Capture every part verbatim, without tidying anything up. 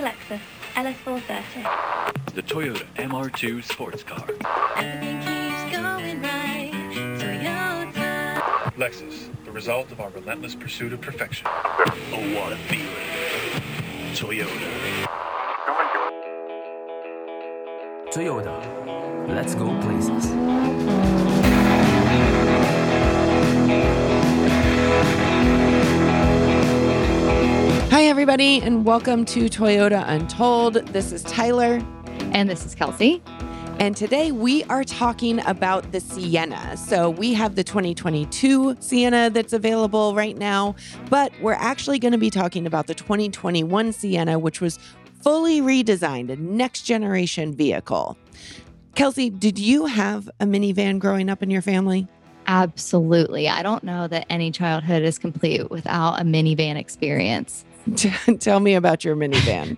Lexus L S four thirty. The Toyota M R two sports car. Everything keeps going right. Toyota. Lexus, the result of our relentless pursuit of perfection. Oh, what a feeling. Toyota. Toyota. Let's go places. Hi, everybody, and welcome to Toyota Untold. This is Tyler. And this is Kelsey. And today we are talking about the Sienna. So we have the twenty twenty-two Sienna that's available right now, but we're actually going to be talking about the twenty twenty-one Sienna, which was fully redesigned, a next generation vehicle. Kelsey, did you have a minivan growing up in your family? Absolutely. I don't know that any childhood is complete without a minivan experience. Tell me about your minivan.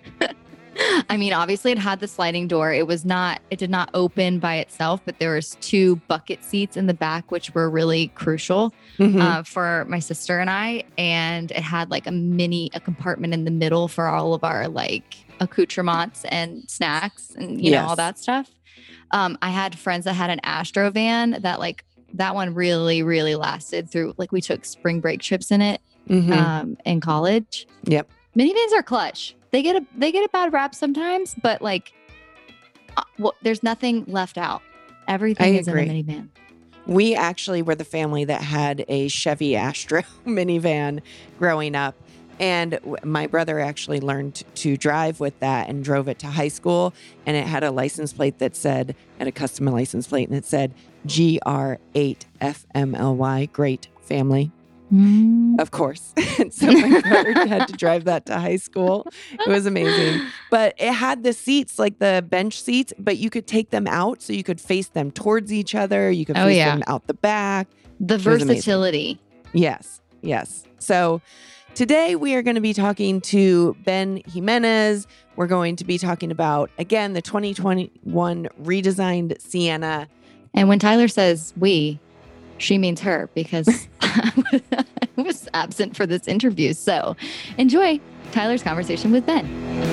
I mean, obviously it had the sliding door. It was not, it did not open by itself, but there was two bucket seats in the back, which were really crucial mm-hmm. uh, for my sister and I. And it had like a mini, a compartment in the middle for all of our like accoutrements and snacks and, you yes. know, all that stuff. Um, I had friends that had an Astro van that like, that one really, really lasted through, like we took spring break trips in it mm-hmm. um, in college. Yep. Minivans are clutch. They get a, they get a bad rap sometimes, but like, uh, well, there's nothing left out. Everything I is agree. in a minivan. We actually were the family that had a Chevy Astro minivan growing up. And my brother actually learned to drive with that and drove it to high school. And it had a license plate that said, had a custom license plate, and it said G R eight F M L Y, great family. Mm. Of course. And so my brother had to drive that to high school. It was amazing. But it had the seats, like the bench seats, but you could take them out so you could face them towards each other. You could oh, face yeah. them out the back. The versatility. Yes. Yes. So today we are going to be talking to Ben Jimenez. We're going to be talking about, again, the twenty twenty-one redesigned Sienna. And when Tyler says we, she means her, because I was absent for this interview. So enjoy Tyler's conversation with Ben.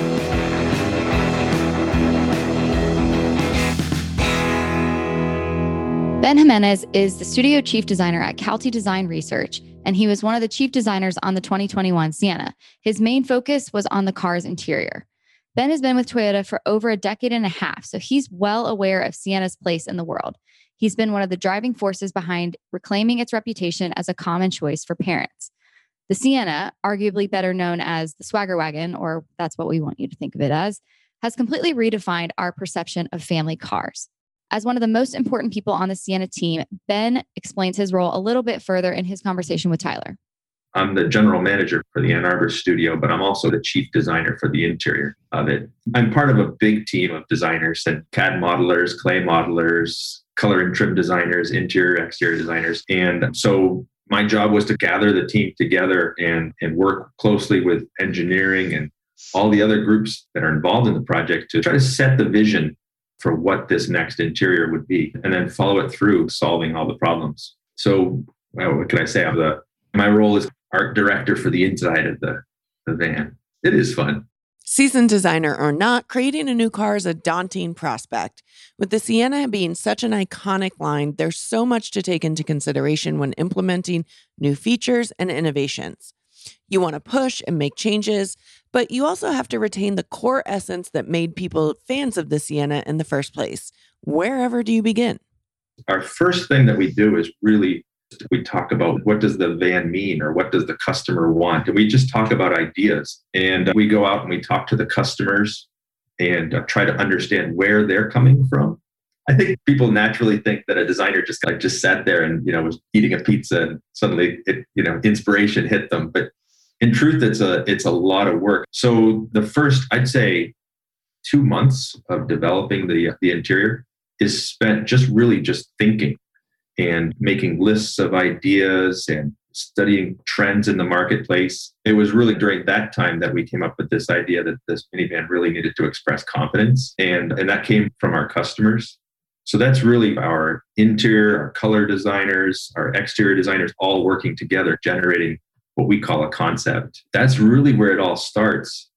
Ben Jimenez is the studio chief designer at Calty Design Research, and he was one of the chief designers on the twenty twenty-one Sienna. His main focus was on the car's interior. Ben has been with Toyota for over a decade and a half, so he's well aware of Sienna's place in the world. He's been one of the driving forces behind reclaiming its reputation as a common choice for parents. The Sienna, arguably better known as the Swagger Wagon, or that's what we want you to think of it as, has completely redefined our perception of family cars. As one of the most important people on the Sienna team, Ben explains his role a little bit further in his conversation with Tyler. I'm the general manager for the Ann Arbor studio, but I'm also the chief designer for the interior of it. I'm part of a big team of designers and C A D modelers, clay modelers, color and trim designers, interior, exterior designers. And so my job was to gather the team together and, and work closely with engineering and all the other groups that are involved in the project to try to set the vision for what this next interior would be, and then follow it through solving all the problems. So well, what can I say? I'm the, my role is art director for the inside of the, the van. It is fun. Seasoned designer or not, creating a new car is a daunting prospect. With the Sienna being such an iconic line, there's so much to take into consideration when implementing new features and innovations. You want to push and make changes, but you also have to retain the core essence that made people fans of the Sienna in the first place. Wherever do you begin? Our first thing that we do is really, we talk about what does the van mean or what does the customer want? And we just talk about ideas. And we go out and we talk to the customers and uh, try to understand where they're coming from. I think people naturally think that a designer just like just sat there and, you know, was eating a pizza and suddenly it, you know, inspiration hit them. But in truth, it's a it's a lot of work. So the first, I'd say, two months of developing the the interior is spent just really just thinking and making lists of ideas and studying trends in the marketplace. It was really during that time that we came up with this idea that this minivan really needed to express confidence. And, and that came from our customers. So that's really our interior, our color designers, our exterior designers all working together, generating what we call a concept. That's really where it all starts.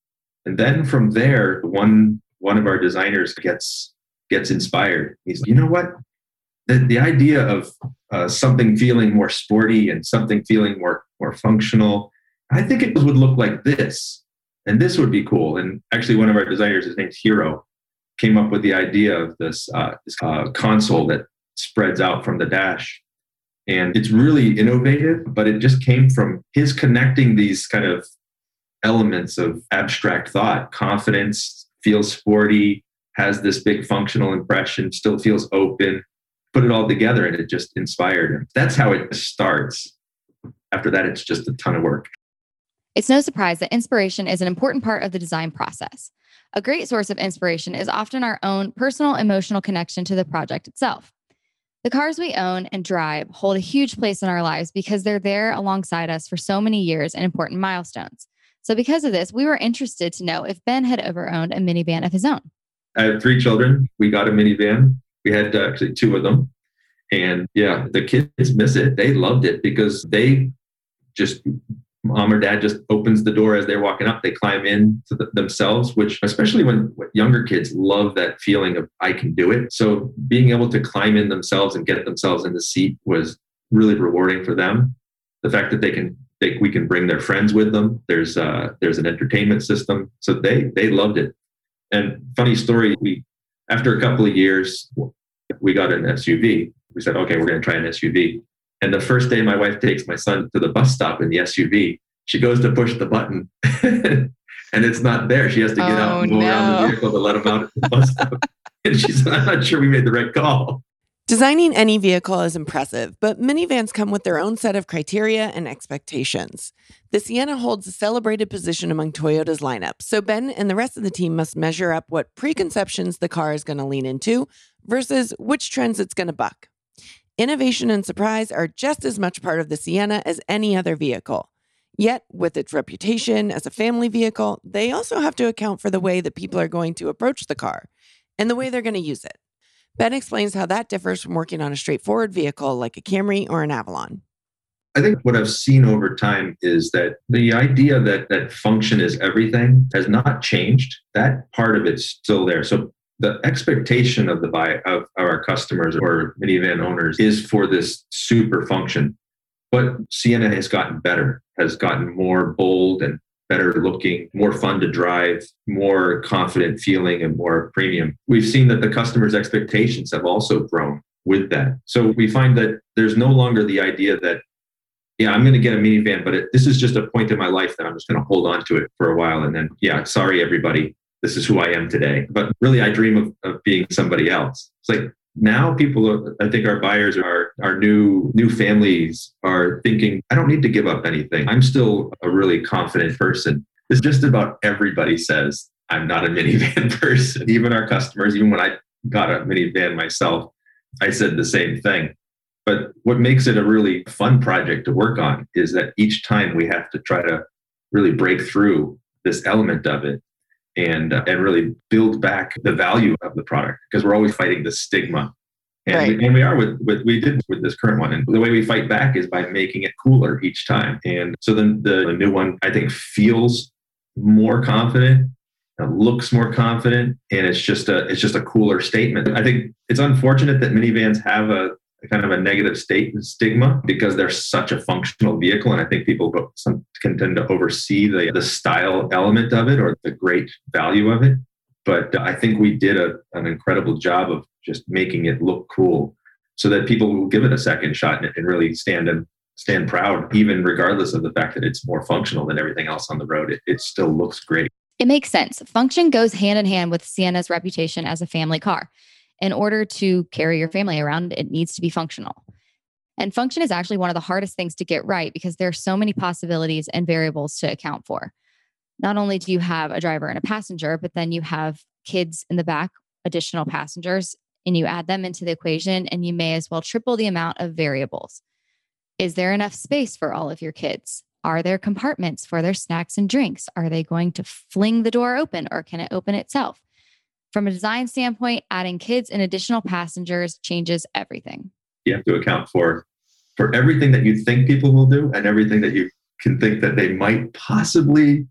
And then from there, one one of our designers gets gets inspired. He's, you know what? The, the idea of uh, something feeling more sporty and something feeling more more functional, I think it would look like this, and this would be cool. And actually, one of our designers, his name's Hiro, came up with the idea of this, uh, this uh, console that spreads out from the dash. And it's really innovative, but it just came from his connecting these kind of elements of abstract thought. Confidence, feels sporty, has this big functional impression, still feels open. Put it all together and it just inspired him. That's how it starts. After that, it's just a ton of work. It's no surprise that inspiration is an important part of the design process. A great source of inspiration is often our own personal emotional connection to the project itself. The cars we own and drive hold a huge place in our lives because they're there alongside us for so many years and important milestones. So because of this, we were interested to know if Ben had ever owned a minivan of his own. I have three children. We got a minivan. We had uh, actually two of them. And yeah, the kids miss it. They loved it because they just, mom or dad just opens the door as they're walking up. They climb in to the, themselves, which especially when younger kids love that feeling of I can do it. So being able to climb in themselves and get themselves in the seat was really rewarding for them. The fact that they can, they, we can bring their friends with them. There's uh, there's an entertainment system. So they they loved it. And funny story, we after a couple of years, we got an S U V. We said, okay, we're going to try an S U V. And the first day my wife takes my son to the bus stop in the S U V, she goes to push the button and it's not there. She has to get Oh, out and go no. around the vehicle to let him out at the bus stop. And she said, I'm not sure we made the right call. Designing any vehicle is impressive, but minivans come with their own set of criteria and expectations. The Sienna holds a celebrated position among Toyota's lineup, so Ben and the rest of the team must measure up what preconceptions the car is going to lean into versus which trends it's going to buck. Innovation and surprise are just as much part of the Sienna as any other vehicle. Yet, with its reputation as a family vehicle, they also have to account for the way that people are going to approach the car and the way they're going to use it. Ben explains how that differs from working on a straightforward vehicle like a Camry or an Avalon. I think what I've seen over time is that the idea that that function is everything has not changed. That part of it's still there. So the expectation of the buy of, of our customers or minivan owners is for this super function. But Sienna has gotten better, has gotten more bold and better looking, more fun to drive, more confident feeling, and more premium. We've seen that the customer's expectations have also grown with that. So we find that there's no longer the idea that, yeah, I'm going to get a minivan, but it, this is just a point in my life that I'm just going to hold on to it for a while. And then, yeah, sorry, everybody, this is who I am today. But really, I dream of, of being somebody else. It's like now people, are, I think our buyers are, our new, new families are thinking, I don't need to give up anything. I'm still a really confident person. It's just about everybody says, I'm not a minivan person. Even our customers, even when I got a minivan myself, I said the same thing. But what makes it a really fun project to work on is that each time we have to try to really break through this element of it and uh, and really build back the value of the product, because we're always fighting the stigma. And, Right. we, and we are with, with, we did with this current one. And the way we fight back is by making it cooler each time. And so then the, the new one, I think, feels more confident, uh, looks more confident, and it's just a, it's just a cooler statement. I think it's unfortunate that minivans have a, a kind of a negative state stigma because they're such a functional vehicle. And I think people go, some can tend to oversee the, the style element of it or the great value of it. But I think we did a, an incredible job of just making it look cool so that people will give it a second shot and, and really stand and stand proud, even regardless of the fact that it's more functional than everything else on the road. It, it still looks great. It makes sense. Function goes hand in hand with Sienna's reputation as a family car. In order to carry your family around, it needs to be functional. And function is actually one of the hardest things to get right because there are so many possibilities and variables to account for. Not only do you have a driver and a passenger, but then you have kids in the back, additional passengers, and you add them into the equation and you may as well triple the amount of variables. Is there enough space for all of your kids? Are there compartments for their snacks and drinks? Are they going to fling the door open or can it open itself? From a design standpoint, adding kids and additional passengers changes everything. You have to account for, for everything that you think people will do and everything that you can think that they might possibly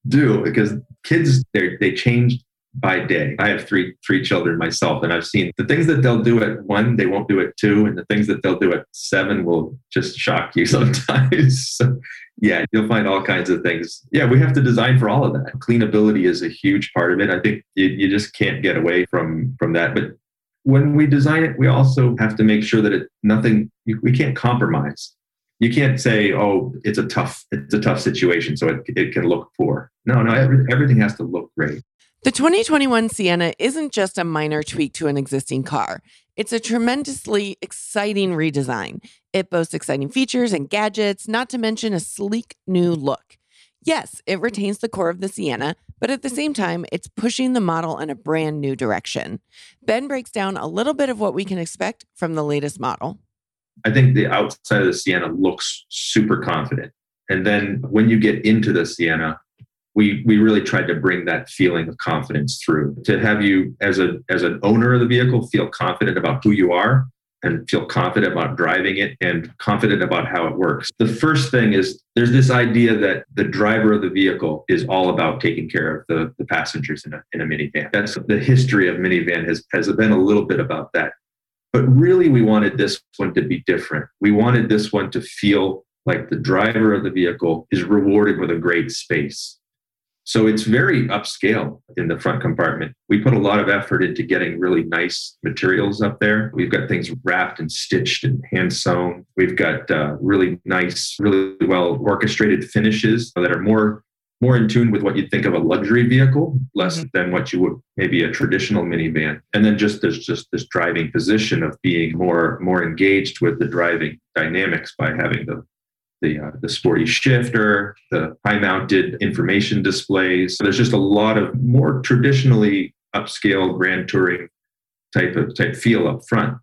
do, because kids, they they change by day. I have three three children myself, and I've seen the things that they'll do at one, they won't do at two, and the things that they'll do at seven will just shock you sometimes. So, yeah, you'll find all kinds of things. Yeah, we have to design for all of that. Cleanability is a huge part of it. I think you, you just can't get away from from that. But when we design it, we also have to make sure that it nothing you, we can't compromise. You can't say, "Oh, it's a tough it's a tough situation, so it it can look poor." No, no, every, everything has to look great. The twenty twenty-one Sienna isn't just a minor tweak to an existing car. It's a tremendously exciting redesign. It boasts exciting features and gadgets, not to mention a sleek new look. Yes, it retains the core of the Sienna, but at the same time, it's pushing the model in a brand new direction. Ben breaks down a little bit of what we can expect from the latest model. I think the outside of the Sienna looks super confident. And then when you get into the Sienna, we we really tried to bring that feeling of confidence through, to have you as a as an owner of the vehicle feel confident about who you are and feel confident about driving it and confident about how it works. The first thing is there's this idea that the driver of the vehicle is all about taking care of the, the passengers in a, in a minivan. That's the history of minivan has, has been a little bit about that. But really, we wanted this one to be different. We wanted this one to feel like the driver of the vehicle is rewarded with a great space. So it's very upscale in the front compartment. We put a lot of effort into getting really nice materials up there. We've got things wrapped and stitched and hand sewn. We've got uh, really nice, really well orchestrated finishes that are more, more in tune with what you'd think of a luxury vehicle, less mm-hmm. than what you would maybe a traditional minivan. And then just there's just this driving position of being more, more engaged with the driving dynamics by having the The, uh, the sporty shifter, the high-mounted information displays. So there's just a lot of more traditionally upscale grand touring type of type feel up front.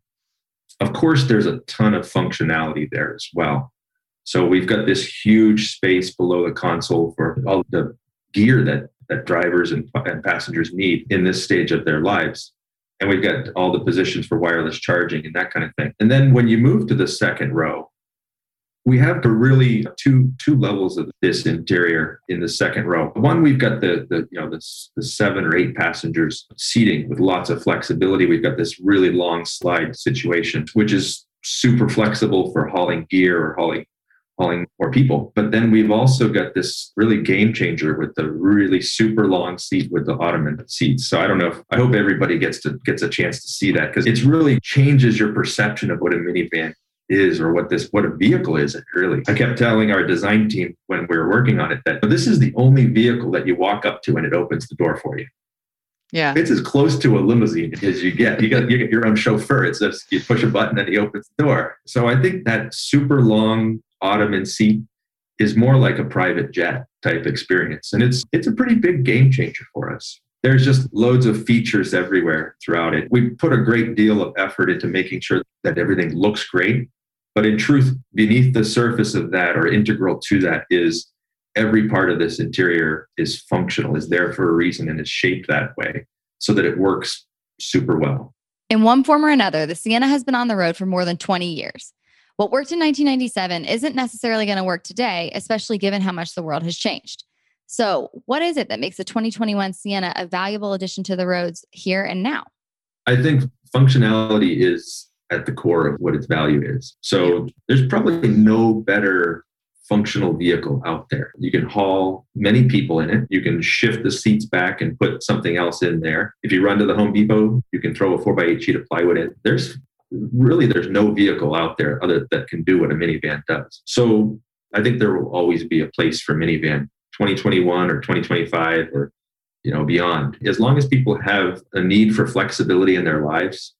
Of course, there's a ton of functionality there as well. So we've got this huge space below the console for all the gear that that drivers and, and passengers need in this stage of their lives. And we've got all the positions for wireless charging and that kind of thing. And then when you move to the second row, we have the really two two levels of this interior in the second row. One, we've got the the you know the, the seven or eight passengers seating with lots of flexibility. We've got this really long slide situation, which is super flexible for hauling gear or hauling hauling more people. But then we've also got this really game changer with the really super long seat with the ottoman seats. So I don't know if I hope everybody gets to gets a chance to see that, because it really changes your perception of what a minivan is, or what this what a vehicle is. It really, I kept telling our design team when we were working on it that this is the only vehicle that you walk up to and it opens the door for you. Yeah, it's as close to a limousine as you get. You got you get your own chauffeur. It's just you push a button and he opens the door. So I think that super long ottoman seat is more like a private jet type experience, and it's it's a pretty big game changer for us. There's just loads of features everywhere throughout it. We put a great deal of effort into making sure that everything looks great. But in truth, beneath the surface of that, or integral to that, is every part of this interior is functional, is there for a reason, and is shaped that way so that it works super well. In one form or another, the Sienna has been on the road for more than twenty years. What worked in nineteen ninety-seven isn't necessarily going to work today, especially given how much the world has changed. So what is it that makes the twenty twenty-one Sienna a valuable addition to the roads here and now? I think functionality is at the core of what its value is. So there's probably no better functional vehicle out there. You can haul many people in it. You can shift the seats back and put something else in there. If you run to the Home Depot, you can throw a four by eight sheet of plywood in. There's really, there's no vehicle out there other that can do what a minivan does. So I think there will always be a place for minivan, twenty twenty-one or twenty twenty-five or, you know, beyond. As long as people have a need for flexibility in their lives,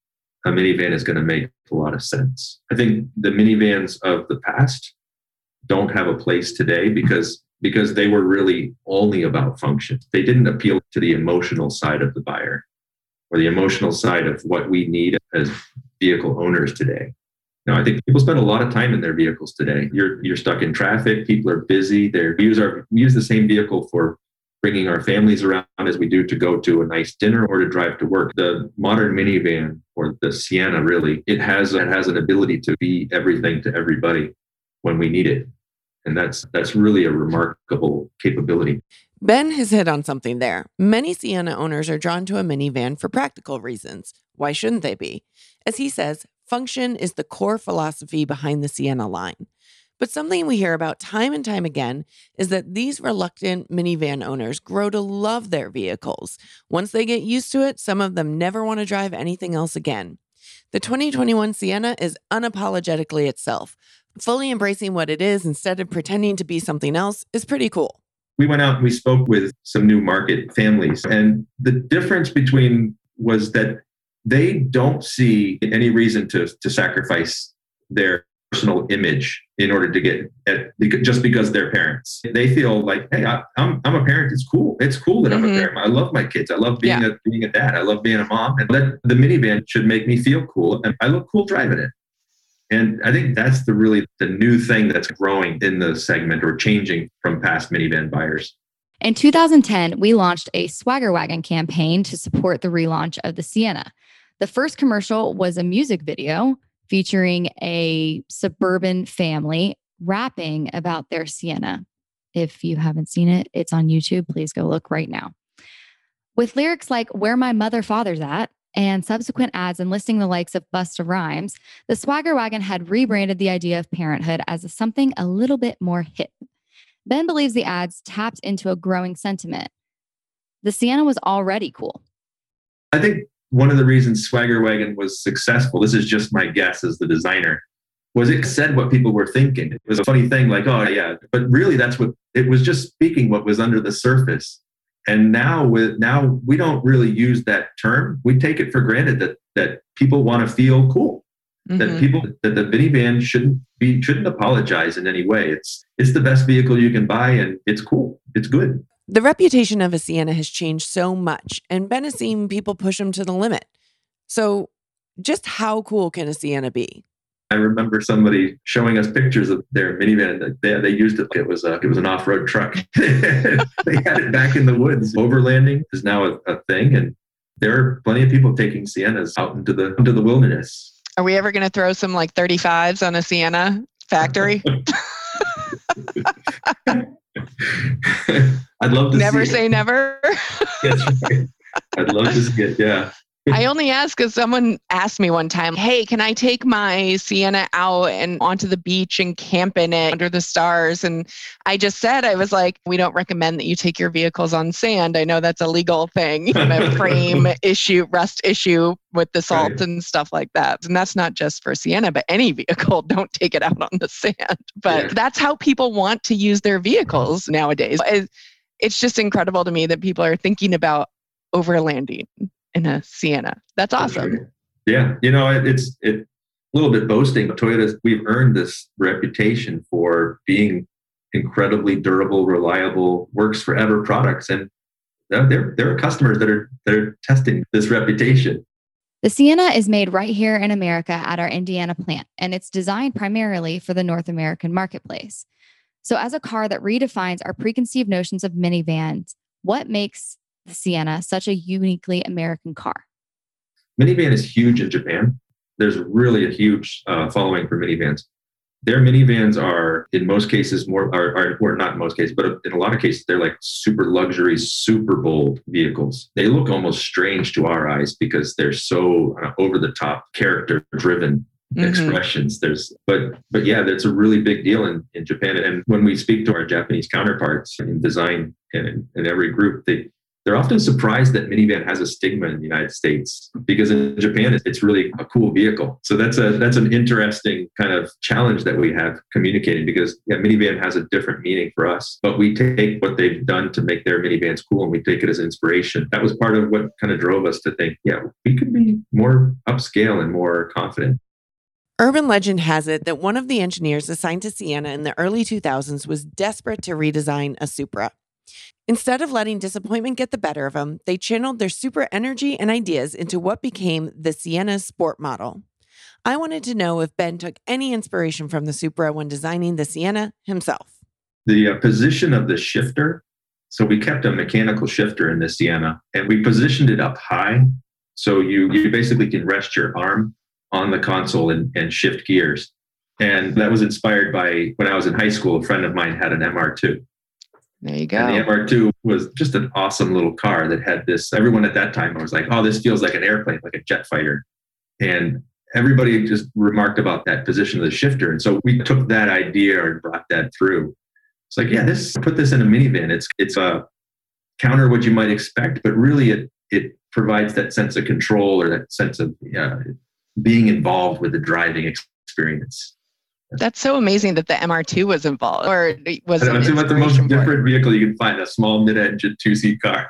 a minivan is going to make a lot of sense. I think the minivans of the past don't have a place today because, because they were really only about function. They didn't appeal to the emotional side of the buyer or the emotional side of what we need as vehicle owners today. Now, I think people spend a lot of time in their vehicles today. You're you're stuck in traffic. People are busy. They use our we use the same vehicle for bringing our families around as we do to go to a nice dinner or to drive to work. The modern minivan, or the Sienna, really, it has it has an ability to be everything to everybody when we need it. And that's that's really a remarkable capability. Ben has hit on something there. Many Sienna owners are drawn to a minivan for practical reasons. Why shouldn't they be? As he says, function is the core philosophy behind the Sienna line. But something we hear about time and time again is that these reluctant minivan owners grow to love their vehicles. Once they get used to it, some of them never want to drive anything else again. The twenty twenty-one Sienna is unapologetically itself. Fully embracing what it is instead of pretending to be something else is pretty cool. We went out and we spoke with some new market families, and the difference between was that they don't see any reason to, to sacrifice their personal image in order to get at, just because they're parents. They feel like, hey, I, I'm I'm a parent. It's cool. It's cool that I'm Mm-hmm. a parent. I love my kids. I love being Yeah. a being a dad. I love being a mom. And that the minivan should make me feel cool, and I look cool driving it. And I think that's the really the new thing that's growing in the segment or changing from past minivan buyers. In two thousand ten, we launched a Swagger Wagon campaign to support the relaunch of the Sienna. The first commercial was a music video featuring a suburban family rapping about their Sienna. If you haven't seen it, it's on YouTube. Please go look right now. With lyrics like "Where My Mother Father's At" and subsequent ads enlisting the likes of Busta Rhymes, the Swagger Wagon had rebranded the idea of parenthood as something a little bit more hip. Ben believes the ads tapped into a growing sentiment. The Sienna was already cool. I think one of the reasons Swagger Wagon was successful, this is just my guess as the designer, was it said what people were thinking. It was a funny thing like, oh yeah, but really that's what, it was just speaking what was under the surface. And now with now we don't really use that term. We take it for granted that that people want to feel cool. Mm-hmm. That people that the minivan shouldn't be shouldn't apologize in any way. It's it's the best vehicle you can buy, and it's cool. It's good. The reputation of a Sienna has changed so much, and Ben has seen people push them to the limit. So just how cool can a Sienna be? I remember somebody showing us pictures of their minivan. They, they used it like it was a, it was an off-road truck. They had it back in the woods. Overlanding is now a, a thing, and there are plenty of people taking Siennas out into the into the wilderness. Are we ever going to throw some like thirty-fives on a Sienna factory? I'd love to Never see say it. never. That's right. I'd love to see it. Yeah. I only ask because someone asked me one time, hey, can I take my Sienna out and onto the beach and camp in it under the stars? And I just said, I was like, we don't recommend that you take your vehicles on sand. I know that's a legal thing, and a frame issue, rust issue with the salt Right. and stuff like that. And that's not just for Sienna, but any vehicle, don't take it out on the sand. But Yeah. that's how people want to use their vehicles nowadays. It- It's just incredible to me that people are thinking about overlanding in a Sienna. That's awesome. Yeah, you know, it, it's it, a little bit boasting. But Toyota, we've earned this reputation for being incredibly durable, reliable, works forever products, and there there are customers that are that are testing this reputation. The Sienna is made right here in America at our Indiana plant, and it's designed primarily for the North American marketplace. So as a car that redefines our preconceived notions of minivans, what makes the Sienna such a uniquely American car? Minivan is huge in Japan. There's really a huge uh, following for minivans. Their minivans are, in most cases, more are, are or not in most cases, but in a lot of cases, they're like super luxury, super bold vehicles. They look almost strange to our eyes because they're so uh, over the top, character driven Mhm. expressions. There's, but but yeah, that's a really big deal in, in Japan. And when we speak to our Japanese counterparts in design and in, in every group, they they're often surprised that minivan has a stigma in the United States, because in Japan it's really a cool vehicle. So that's a that's an interesting kind of challenge that we have communicating, because yeah, minivan has a different meaning for us, but we take what they've done to make their minivans cool and we take it as inspiration. That was part of what kind of drove us to think, yeah, we could be more upscale and more confident. Urban legend has it that one of the engineers assigned to Sienna in the early two thousands was desperate to redesign a Supra. Instead of letting disappointment get the better of them, they channeled their Supra energy and ideas into what became the Sienna Sport model. I wanted to know if Ben took any inspiration from the Supra when designing the Sienna himself. The uh, position of the shifter, so we kept a mechanical shifter in the Sienna, and we positioned it up high, so you you basically can rest your arm on the console and, and shift gears. And that was inspired by when I was in high school, a friend of mine had an M R two. There you go. And the M R two was just an awesome little car that had this, everyone at that time was like, oh, this feels like an airplane, like a jet fighter. And everybody just remarked about that position of the shifter. And so we took that idea and brought that through. It's like, yeah, this, put this in a minivan. It's, it's a counter what you might expect, but really it, it provides that sense of control or that sense of uh, being involved with the driving experience. That's so amazing that the M R two was involved, or it was an it's about the most inspiration for it. different vehicle you can find, a small mid-engine two-seat car.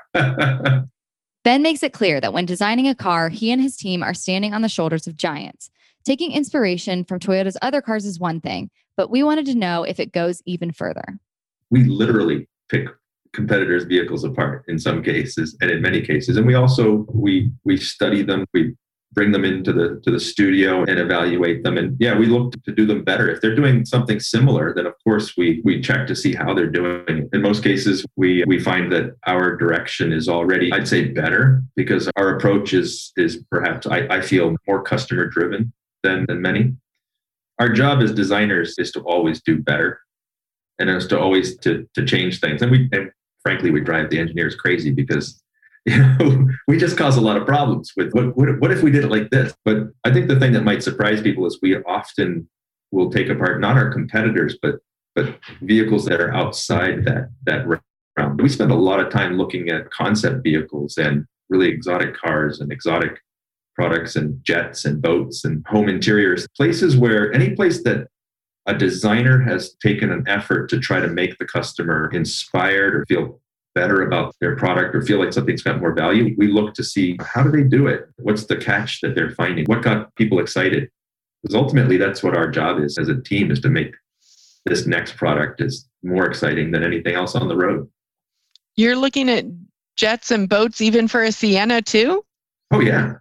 Ben makes it clear that when designing a car, he and his team are standing on the shoulders of giants. Taking inspiration from Toyota's other cars is one thing, but we wanted to know if it goes even further. We literally pick competitors' vehicles apart in some cases and in many cases. And we also, we we study them, we bring them into the to the studio and evaluate them. And yeah, we look to do them better. If they're doing something similar, then of course we we check to see how they're doing. In most cases, we we find that our direction is already, I'd say, better because our approach is is perhaps, I, I feel, more customer driven than, than many. Our job as designers is to always do better and is to always to to change things. And we and frankly, we drive the engineers crazy because you know, we just cause a lot of problems with what, what, what if we did it like this? But I think the thing that might surprise people is we often will take apart not our competitors, but but vehicles that are outside that that realm. We spend a lot of time looking at concept vehicles and really exotic cars and exotic products and jets and boats and home interiors, places where any place that a designer has taken an effort to try to make the customer inspired or feel better about their product or feel like something's got more value, we look to see how do they do it? What's the catch that they're finding? What got people excited? Because ultimately, that's what our job is as a team, is to make this next product is more exciting than anything else on the road. You're looking at jets and boats even for a Sienna too? Oh, yeah.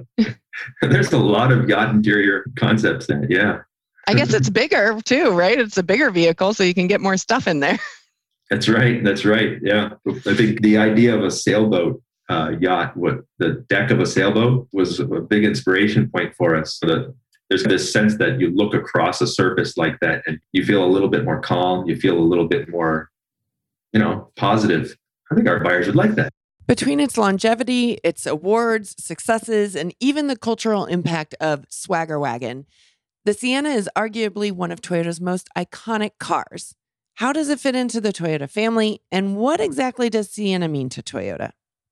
There's a lot of yacht interior concepts there. Yeah. I guess it's bigger too, right? It's a bigger vehicle, so you can get more stuff in there. That's right. That's right. Yeah. I think the idea of a sailboat uh, yacht, what the deck of a sailboat was a big inspiration point for us. So that there's this sense that you look across a surface like that and you feel a little bit more calm. You feel a little bit more, you know, positive. I think our buyers would like that. Between its longevity, its awards, successes, and even the cultural impact of Swagger Wagon, the Sienna is arguably one of Toyota's most iconic cars. How does it fit into the Toyota family? And what exactly does Sienna mean to Toyota?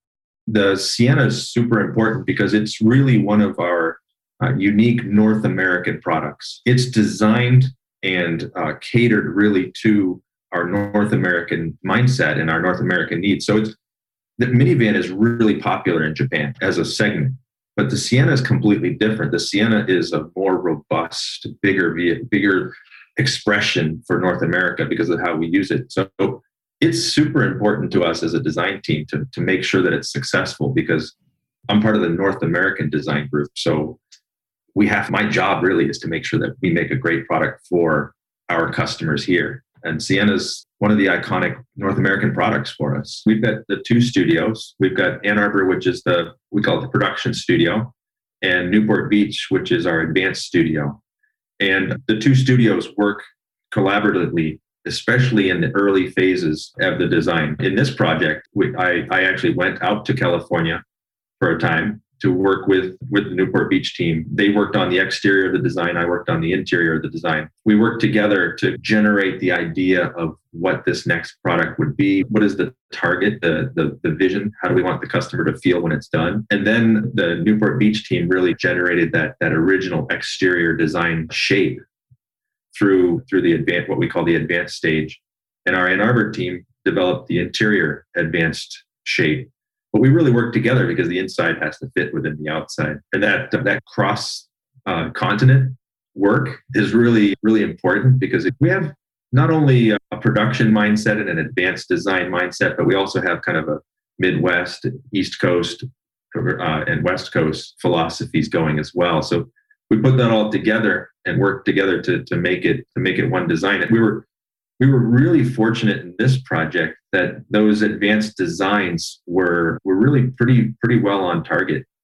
The Sienna is super important because it's really one of our uh, unique North American products. It's designed and uh, catered really to our North American mindset and our North American needs. So it's, the minivan is really popular in Japan as a segment, but the Sienna is completely different. The Sienna is a more robust, bigger, bigger expression for North America because of how we use it. So it's super important to us as a design team to, to make sure that it's successful because I'm part of the North American design group. So we have, my job really is to make sure that we make a great product for our customers here. And Sienna's one of the iconic North American products for us. We've got the two studios. We've got Ann Arbor, which is the, we call it the production studio, and Newport Beach, which is our advanced studio. And the two studios work collaboratively, especially in the early phases of the design. In this project, we, I, I actually went out to California for a time to work with, with the Newport Beach team. They worked on the exterior of the design. I worked on the interior of the design. We worked together to generate the idea of what this next product would be. What is the target, the, the, the vision? How do we want the customer to feel when it's done? And then the Newport Beach team really generated that, that original exterior design shape through, through the advanced, what we call the advanced stage. And our Ann Arbor team developed the interior advanced shape. But we really work together because the inside has to fit within the outside. And that that cross uh, continent work is really, really important because we have not only a production mindset and an advanced design mindset, but we also have kind of a Midwest, East Coast, uh, and West Coast philosophies going as well. So we put that all together and work together to, to make it to make it one design. And we were We were really fortunate in this project that those advanced designs were, were really pretty, pretty well on target.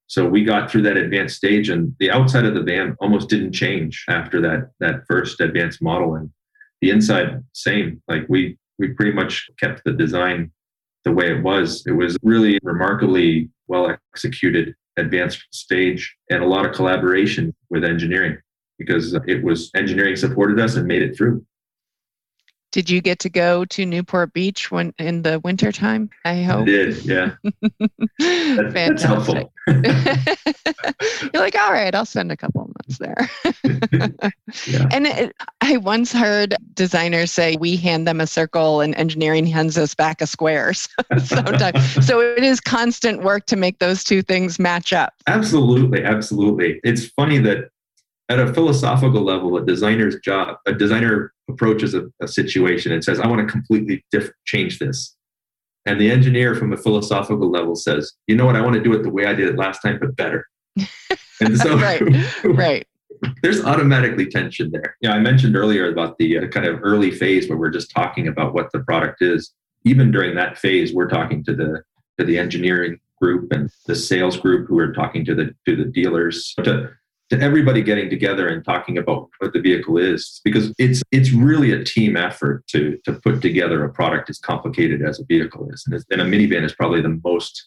So we got through that advanced stage, and the outside of the van almost didn't change after that that first advanced model, and the inside same. Like we we pretty much kept the design the way it was. It was really remarkably well executed advanced stage, and a lot of collaboration with engineering, because it was engineering supported us and made it through. Did you get to go to Newport Beach when in the wintertime? I hope. I did, yeah. That, that's helpful. You're like, all right, I'll spend a couple of months there. Yeah. And it, I once heard designers say, we hand them a circle and engineering hands us back a square sometimes. So it is constant work to make those two things match up. Absolutely, absolutely. It's funny that at a philosophical level, a designer's job, a designer approaches a, a situation and says, I want to completely diff- change this. And the engineer from a philosophical level says, you know what, I want to do it the way I did it last time, but better. And so right, right. There's automatically tension there. Yeah, I mentioned earlier about the uh, kind of early phase where we're just talking about what the product is. Even during that phase, we're talking to the to the engineering group and the sales group who are talking to the to the dealers, to to everybody getting together and talking about what the vehicle is, because it's it's really a team effort to to put together a product as complicated as a vehicle is, and, and a minivan is probably the most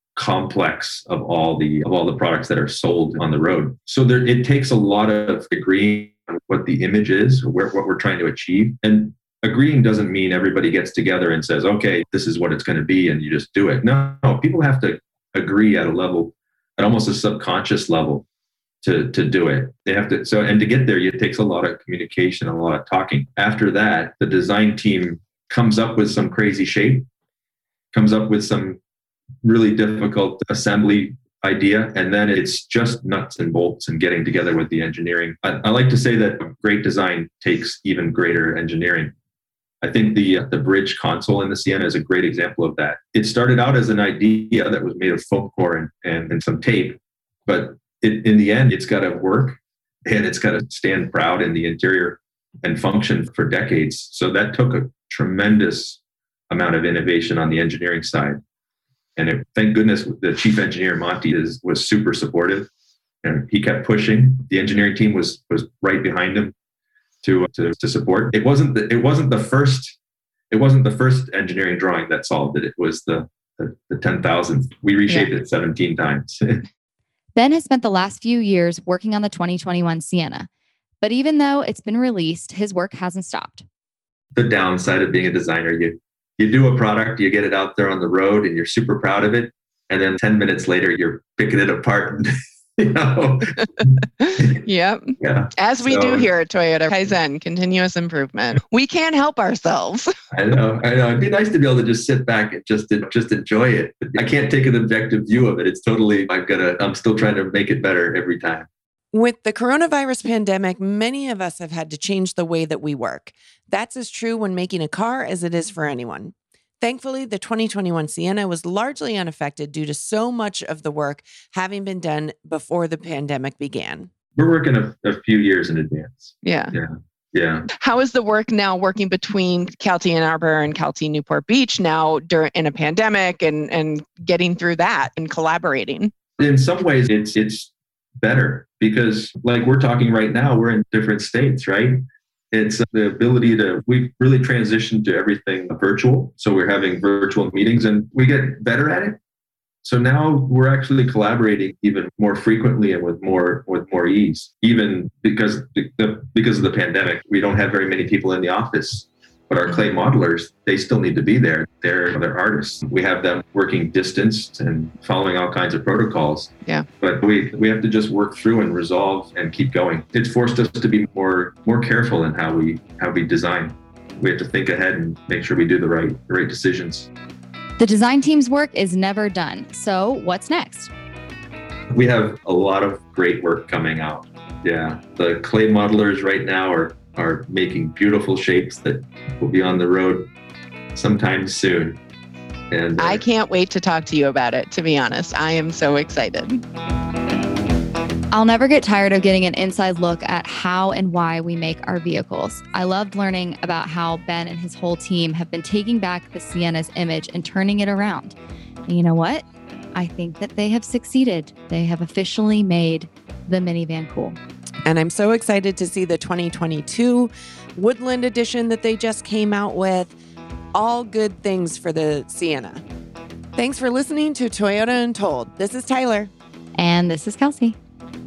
complex of all the of all the products that are sold on the road. So there, it takes a lot of agreeing on what the image is, or where, what we're trying to achieve, and agreeing doesn't mean everybody gets together and says, "Okay, this is what it's going to be," and you just do it. No, no, people have to agree at a level, at almost a subconscious level, to to do it. They have to, so, and to get there, it takes a lot of communication, a lot of talking. After that, the design team comes up with some crazy shape, comes up with some really difficult assembly idea, and then it's just nuts and bolts and getting together with the engineering. I, I like to say that great design takes even greater engineering. I think the the bridge console in the Sienna is a great example of that. It started out as an idea that was made of foam core and, and, and some tape, but it, in the end, it's got to work and it's got to stand proud in the interior and function for decades. So that took a tremendous amount of innovation on the engineering side. And it, thank goodness the chief engineer, Monty, is, was super supportive, and he kept pushing. The engineering team was was right behind him to to, to support. It wasn't the, it wasn't the first it wasn't the first engineering drawing that solved it. It was the the, the ten thousandth. We reshaped yeah. it seventeen times. Ben has spent the last few years working on the twenty twenty-one Sienna, but even though it's been released, his work hasn't stopped. The downside of being a designer, you you do a product, you get it out there on the road, and you're super proud of it, and then ten minutes later, you're picking it apart. And, you know. Yep. Yeah. As we so, do here at Toyota, Kaizen, continuous improvement. We can't help ourselves. I know. I know. It'd be nice to be able to just sit back and just just enjoy it. I can't take an objective view of it. It's totally. I've got to. I'm still trying to make it better every time. With the coronavirus pandemic, many of us have had to change the way that we work. That's as true when making a car as it is for anyone. Thankfully, the twenty twenty-one Sienna was largely unaffected due to so much of the work having been done before the pandemic began. We're working a, a few years in advance. Yeah. Yeah. Yeah. How is the work now working between Calty Ann Arbor and Calty Newport Beach now during in a pandemic and, and getting through that and collaborating? In some ways, it's it's better because, like we're talking right now, we're in different states, right? It's the ability to, we've really transitioned to everything virtual. So we're having virtual meetings and we get better at it. So now we're actually collaborating even more frequently and with more with more ease, even because the, because of the pandemic. We don't have very many people in the office, but our clay modelers, they still need to be there. They're, they're artists. We have them working distance and following all kinds of protocols. Yeah. But we we have to just work through and resolve and keep going. It's forced us to be more more careful in how we how we design. We have to think ahead and make sure we do the right the right decisions. The design team's work is never done. So what's next? We have a lot of great work coming out. Yeah. The clay modelers right now are are making beautiful shapes that will be on the road sometime soon. And uh, I can't wait to talk to you about it, to be honest. I am so excited. I'll never get tired of getting an inside look at how and why we make our vehicles. I loved learning about how Ben and his whole team have been taking back the Sienna's image and turning it around. And you know what? I think that they have succeeded. They have officially made the minivan cool. And I'm so excited to see the twenty twenty-two Woodland Edition that they just came out with. All good things for the Sienna. Thanks for listening to Toyota Untold. This is Tyler. And this is Kelsey.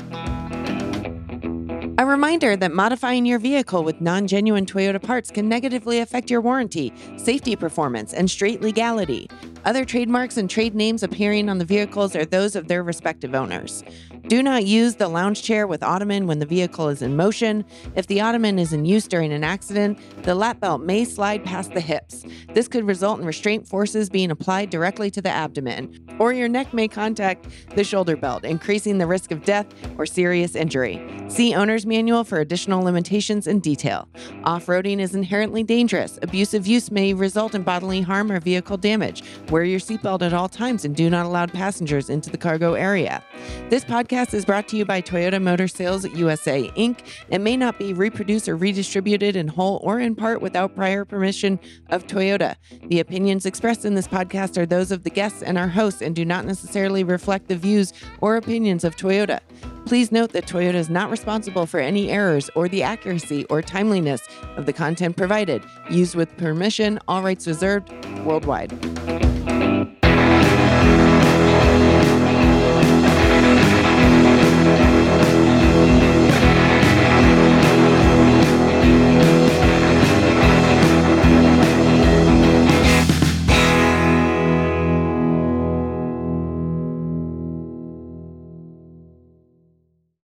A reminder that modifying your vehicle with non-genuine Toyota parts can negatively affect your warranty, safety performance, and straight legality. Other trademarks and trade names appearing on the vehicles are those of their respective owners. Do not use the lounge chair with ottoman when the vehicle is in motion. If the ottoman is in use during an accident, the lap belt may slide past the hips. This could result in restraint forces being applied directly to the abdomen, or your neck may contact the shoulder belt, increasing the risk of death or serious injury. See owner's manual for additional limitations and detail. Off-roading is inherently dangerous. Abusive use may result in bodily harm or vehicle damage. Wear your seatbelt at all times and do not allow passengers into the cargo area. This podcast is brought to you by Toyota Motor Sales U S A, Incorporated. It may not be reproduced or redistributed in whole or in part without prior permission of Toyota. The opinions expressed in this podcast are those of the guests and our hosts and do not necessarily reflect the views or opinions of Toyota. Please note that Toyota is not responsible for any errors or the accuracy or timeliness of the content provided. Used with permission, all rights reserved, worldwide.